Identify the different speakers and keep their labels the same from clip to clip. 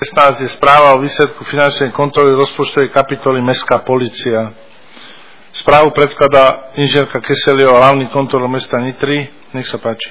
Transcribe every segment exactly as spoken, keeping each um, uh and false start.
Speaker 1: šestnásť je správa o výsledku finančnej kontroly rozpočtovej kapitoly Mestská polícia. Správu predkladá inžinierka Keseliová, hlavný kontrolór mesta Nitry. Nech sa páči.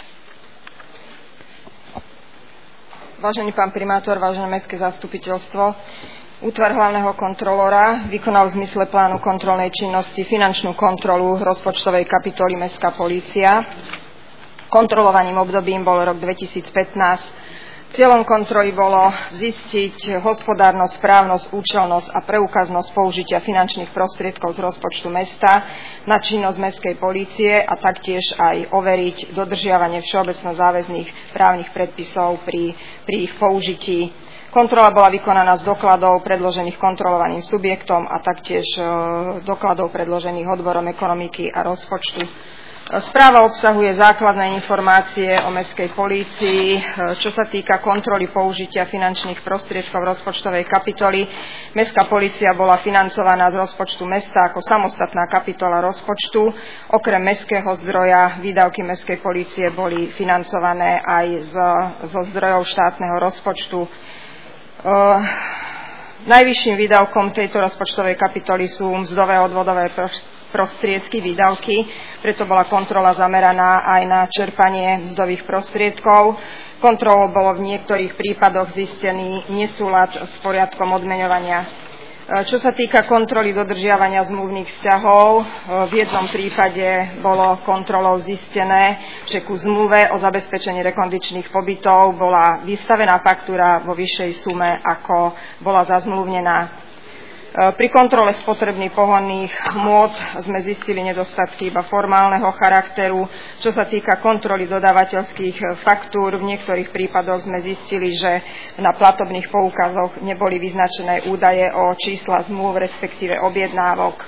Speaker 2: Vážený pán primátor, vážené mestské zastupiteľstvo, útvar hlavného kontrolóra vykonal v zmysle plánu kontrolnej činnosti finančnú kontrolu rozpočtovej kapitoly Mestská polícia. Kontrolovaným obdobím bol rok dvetisícpätnásť. Cieľom kontroly bolo zistiť hospodárnosť, správnosť, účelnosť a preukaznosť použitia finančných prostriedkov z rozpočtu mesta na činnosť mestskej polície a taktiež aj overiť dodržiavanie všeobecno záväzných právnych predpisov pri, pri ich použití. Kontrola bola vykonaná z dokladov predložených kontrolovaným subjektom a taktiež e, dokladov predložených odborom ekonomiky a rozpočtu. Správa obsahuje základné informácie o mestskej polícii. Čo sa týka kontroly použitia finančných prostriedkov rozpočtovej kapitoly, mestská polícia bola financovaná z rozpočtu mesta ako samostatná kapitola rozpočtu. Okrem mestského zdroja výdavky mestskej polície boli financované aj z, zo zdrojov štátneho rozpočtu. Najvyšším výdavkom tejto rozpočtovej kapitoly sú mzdové odvodové prostriedky, výdavky, preto bola kontrola zameraná aj na čerpanie mzdových prostriedkov. Kontrolou bolo v niektorých prípadoch zistený nesúlad s poriadkom odmeňovania. Čo sa týka kontroly dodržiavania zmluvných vzťahov, v jednom prípade bolo kontrolou zistené, že ku zmluve o zabezpečení rekondičných pobytov bola vystavená faktúra vo vyššej sume, ako bola zazmluvnená. Pri kontrole spotrebných pohonných hmôt sme zistili nedostatky iba formálneho charakteru. Čo sa týka kontroly dodávateľských faktúr, v niektorých prípadoch sme zistili, že na platobných poukazoch neboli vyznačené údaje o čísla zmluv, respektíve objednávok.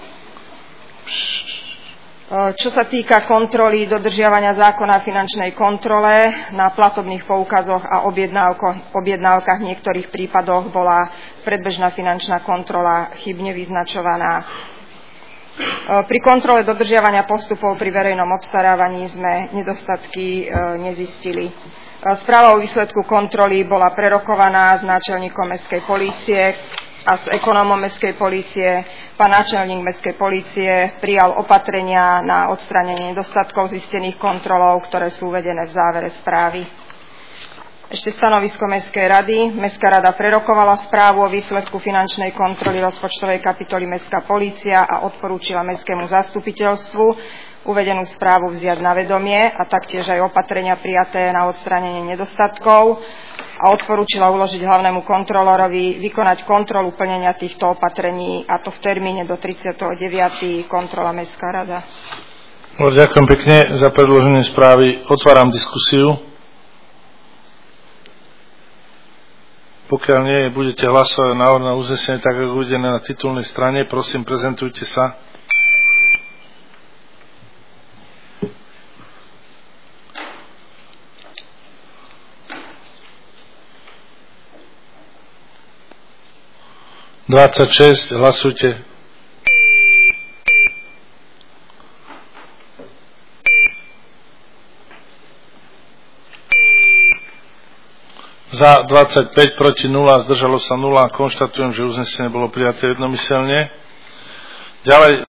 Speaker 2: Čo sa týka kontroly dodržiavania zákona o finančnej kontrole, na platobných poukazoch a objednávkach v niektorých prípadoch bola predbežná finančná kontrola chybne vyznačovaná. Pri kontrole dodržiavania postupov pri verejnom obstarávaní sme nedostatky nezistili. Správa o výsledku kontroly bola prerokovaná s náčelníkom mestskej polície a s ekonómom mestskej polície. Pán náčelník mestskej polície prijal opatrenia na odstránenie nedostatkov zistených kontrolou, ktoré sú uvedené v závere správy. Ešte stanovisko Mestskej rady. Mestská rada prerokovala správu o výsledku finančnej kontroly rozpočtovej kapitoly Mestská polícia a odporúčila mestskému zastupiteľstvu uvedenú správu vziať na vedomie a taktiež aj opatrenia prijaté na odstránenie nedostatkov a odporúčila uložiť hlavnému kontrolórovi vykonať kontrolu plnenia týchto opatrení, a to v termíne do tridsiateho deviateho kontrola Mestská rada.
Speaker 1: Ďakujem pekne za predloženie správy. Otváram diskusiu. Pokiaľ nie budete hlasovať návrh na uznesenie, tak ako uvedené na titulnej strane, prosím, prezentujte sa. dvadsaťšesť, hlasujte. Za dvadsaťpäť, proti nula, zdržalo sa nula. Konštatujem, že uznesenie bolo prijaté jednomyseľne. Ďalej